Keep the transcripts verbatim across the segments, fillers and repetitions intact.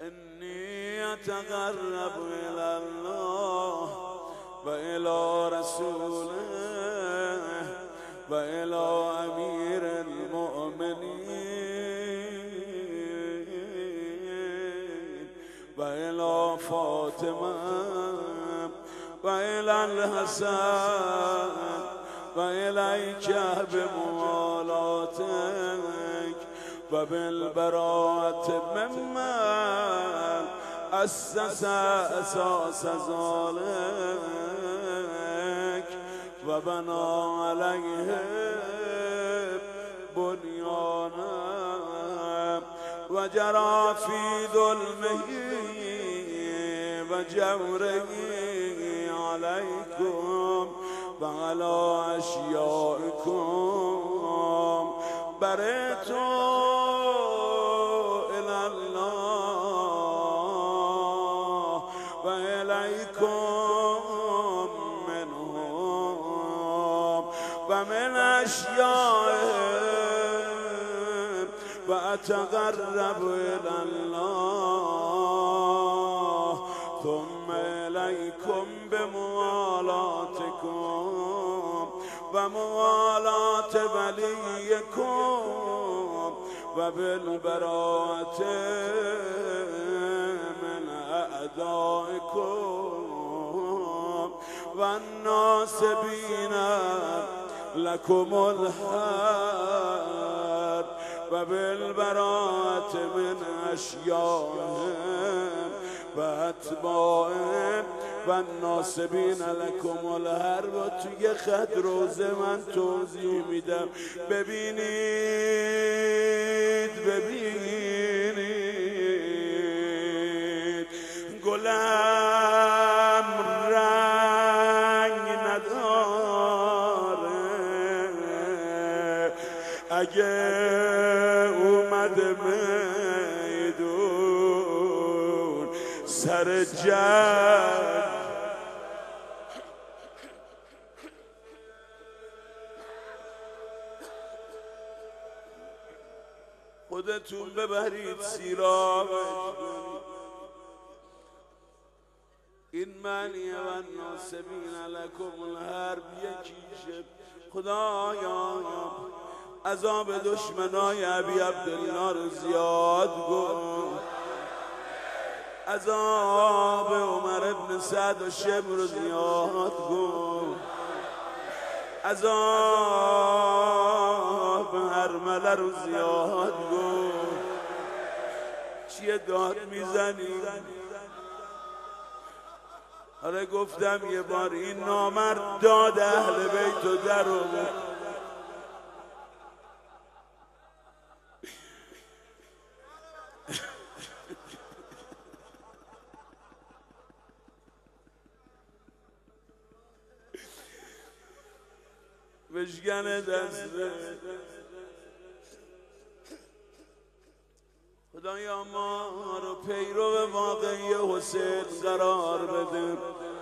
إني أتقرب إلى الله وإلى رسوله وإلى أمير المؤمنين وإلى فاطمة وإلى الحسن وإليك بموالاتك وبالبراءة ممن أسس أساس ذلك وبنى عليه بنيانا وجرى في ظلمه وجوره عليكم وعلى أشيائكم برئت إلى الله وإليكم منهم ومن أشيائهم وأتقرب إلى الله ثم إليكم بموالاتكم وموالاة وليكم وبالبراءة من أعدائكم والناصبين لكم الحرب وبالبراءة من أشيائهم وأتباعهم والناصبین لکم الحرب. و توی خط روزه من توضیح میدم. ببینید ببینید گلم رنگ نداره، اگه اومده میدون سر جنگ خودتون ببرید سیراب. این معنیه و ناصبین لکم الحرب یکیشه. خدایا عذاب دشمنای ابی عبدالله رو زیاد کن، عذاب عمر ابن سعد و شبر رو زیاد کن، عذاب هرمله رو زیاد کن. چیه داد میزنی؟ آره گفتم یه بار این نامرد داد اهل بیت و در آورد. بشکن دسته. خدایا ما رو پیرو واقعی حسین قرار بده.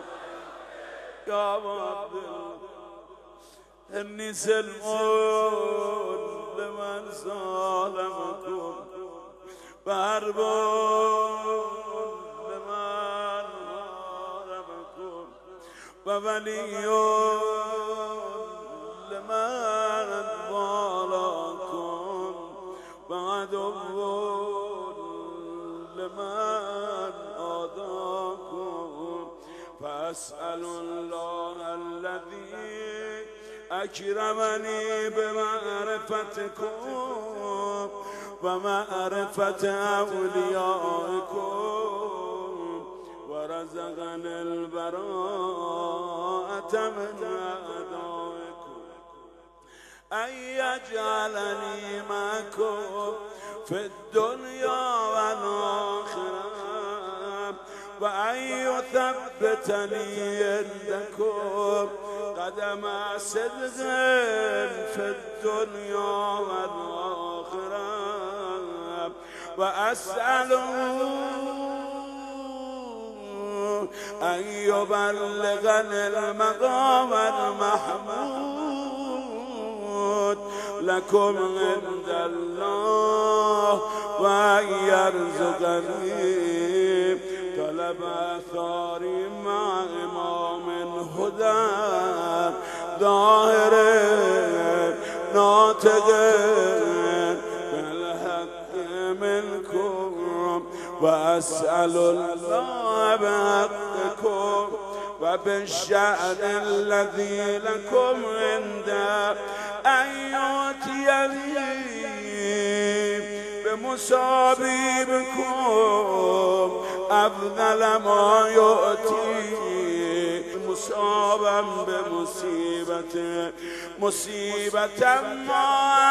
یا عبد انی سلمون لمن ظالمکم بربون لمن حاربکم و ولیون لمن والاکم و عدو لمن عاداکم فاسأل الله الذي اکرمنی بمعرفتکم و معرفت اولیائکم و رزقنی البراءة من اعدائکم ان یجعلنی معکم فی الدنیا و الاخره و ان یثبتنی عندکم قدم صدق فی الدنیا و الاخره و اسأله ان یبلغنی المقام المحمود لكم عند الله و ان یرزقنی بأثاري مع إمام هدى ظاهر ناطق بالحق منكم وأسأل الله بحقكم وبالشأن الذي لكم عنده أن يؤتيني بمصابيبكم أفضل ما يؤتي مصابا بمصيبة مصيبة ما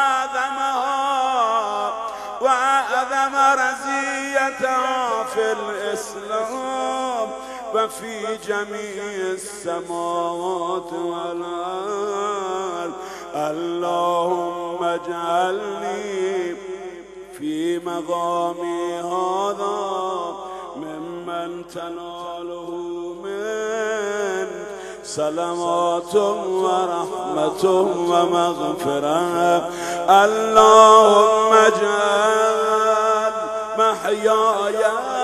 أعظمها وأعظم رزيتها في الإسلام وفي جميع السماوات والأرض. اللهم اجعلني في مقامي هذا ممن تناله من سلامات ورحمة ومغفرة. اللهم اجعل محياي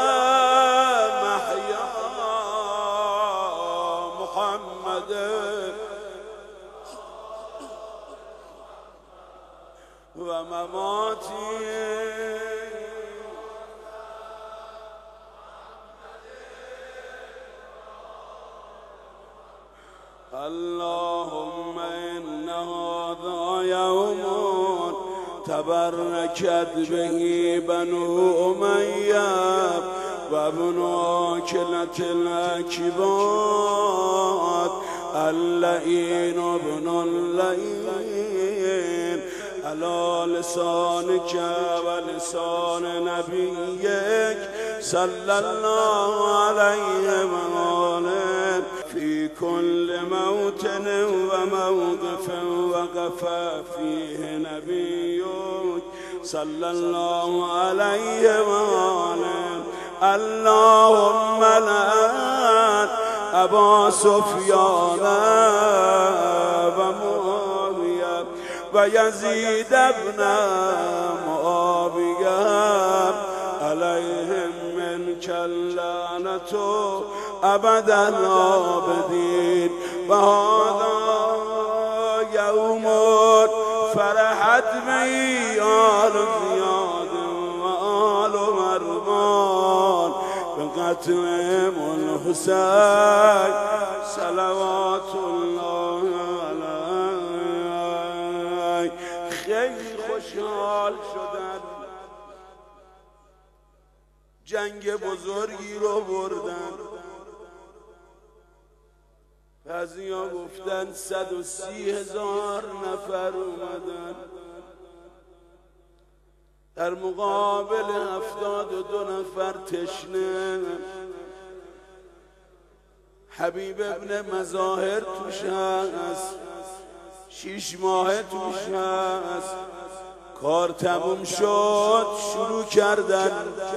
محيا محمد ومماتي اللهم إن هذا يوم تبركت به بنو أمية وابن آكلة الأكباد اللئين ابن اللئين على لسانك ولسان نبيك صلى الله عليه وآله في كل موطن وموقف وقف فيه نبيك صلى الله عليه وآله. اللهم لعن أبا سفيان ومعاوية ويزيد بن معاوية عليهم منك اللعنة أبد الآبدين. وهذا يوم فرحت به آل زياد وآل مروان بقتلهم الحسين صلوات الله عليه. خیلی خوشحال شدن، جنگ بزرگی رو بردن. بعضیا گفتن صد و سی هزار نفر اومدن در مقابل هفتاد و دو نفر تشنه. حبیب ابن مظاهر توش هست، شیش ماه توش هست. کار تموم شد شروع کردن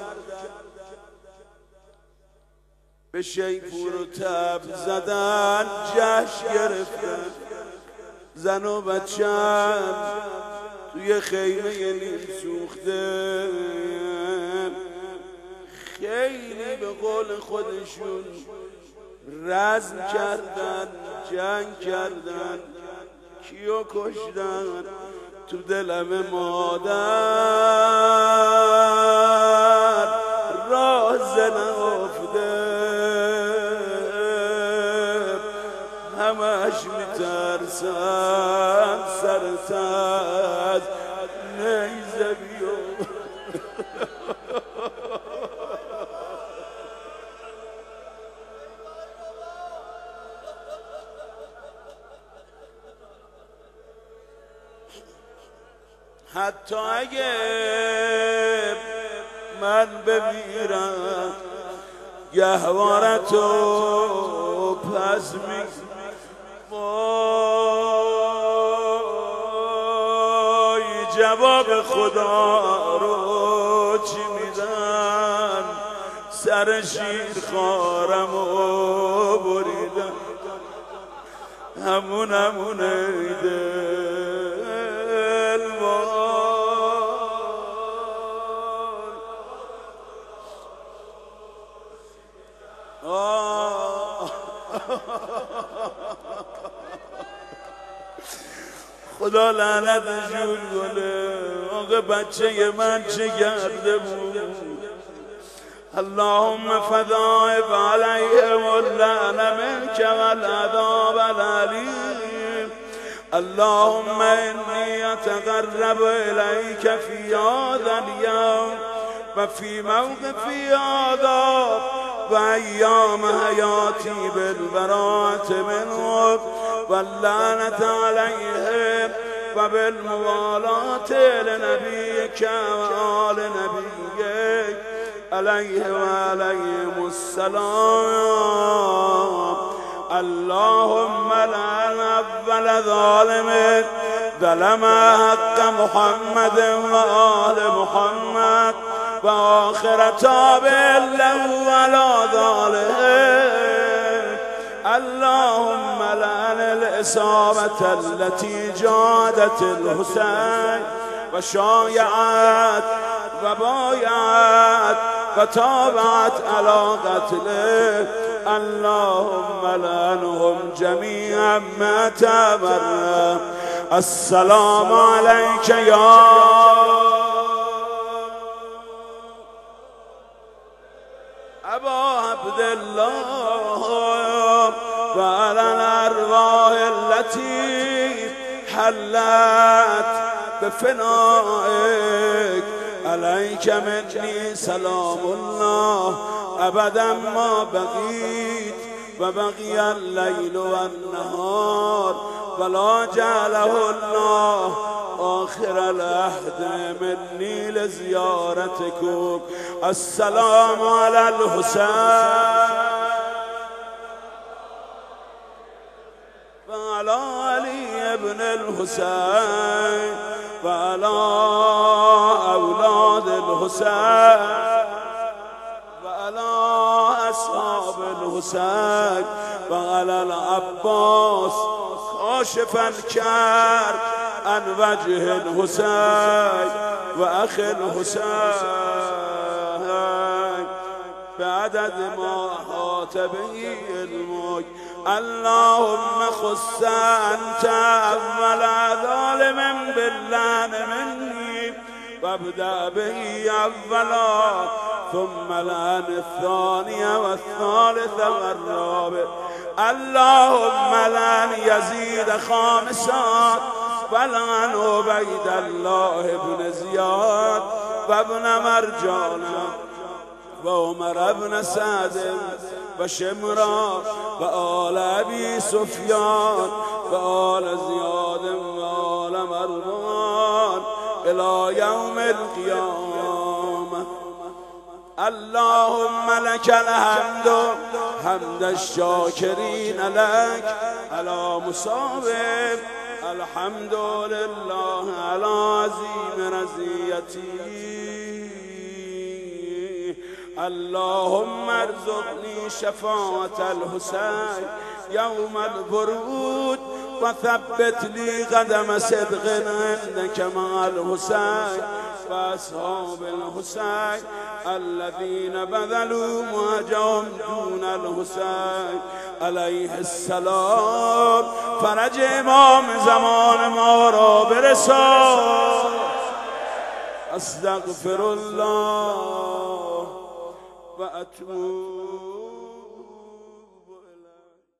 به شیپور و تب زدن، جشن گرفتن. زن و بچم توی خیمه نیم سوخته خیلی به قول خودشون رزم کردن، جنگ کردن. کیو کشتن؟ تو دلم مادر راز نهفته، همش میترسم سرت از نیزه بیو. حتی اگه من بمیرم گهوارتو پس می وای جواب خدا رو چی میدن؟ سر شیر خارمو بریدن، همون همون دل وای. خدا لعنتشون کنه. آقا بچه من چه کرده بود؟ اللهم فضائب علیهم اللعن منك والعذاب العلیم. اللهم انی اتقرب الیک فی هذا اليوم و فی موقفی هذا و ایام حیاتی بالبراءة منهم واللعنة علیهم و بالموالاة لنبیک و آل نبیک علیه و علیهم السلام. اللهم لعن اول ظالم ظلم حق محمد و آل محمد و آخر تابع له ولا ظالم. اللهم لعن الإصابة التي جادت الحسين و شایعت و بایعت و تابعت على قتله. اللهم لعنهم جميعا ما تبرأ. السلام عليك يا أبا عبد الله وعلى الأرواح التي حلت بفنائك عليك مني سلام الله أبدا ما بقيت وبقي الليل والنهار ولا جعله الله آخر العهد مني لزيارتكم. السلام على الحسين وعلى علي بن الحسين وعلى أولاد الحسين وعلى أصحاب الحسين وعلى العباس كاشف الكرب عن وجه الحسين وأخي الحسين بعدد ما أحاط به علمك. اللهم خص أنت أول ظالم باللعن مني وابدأ به أولا ثم لعن الثانية والثالثة والرابع. اللهم لعن يزيد خامسا ولعن عبيد الله بن زياد وابن مرجان وعمر بن سعد وشمرا وآل أبي سفيان وآل زياد وآل مروان إلى يوم القيامة. اللهم لك الحمد حمد الشاكرين لك على مصاب. الحمد لله على عظيم رزيتي. اللهم ارزقني شفاعة الحسين يوم الورود وثبت لي قدم صدق عندك مع الحسين وأصحاب الحسين الذين بذلوا مهجهم دون الحسين عليه السلام. فرج امام زمان ما را برسان. استغفر الله و اتوب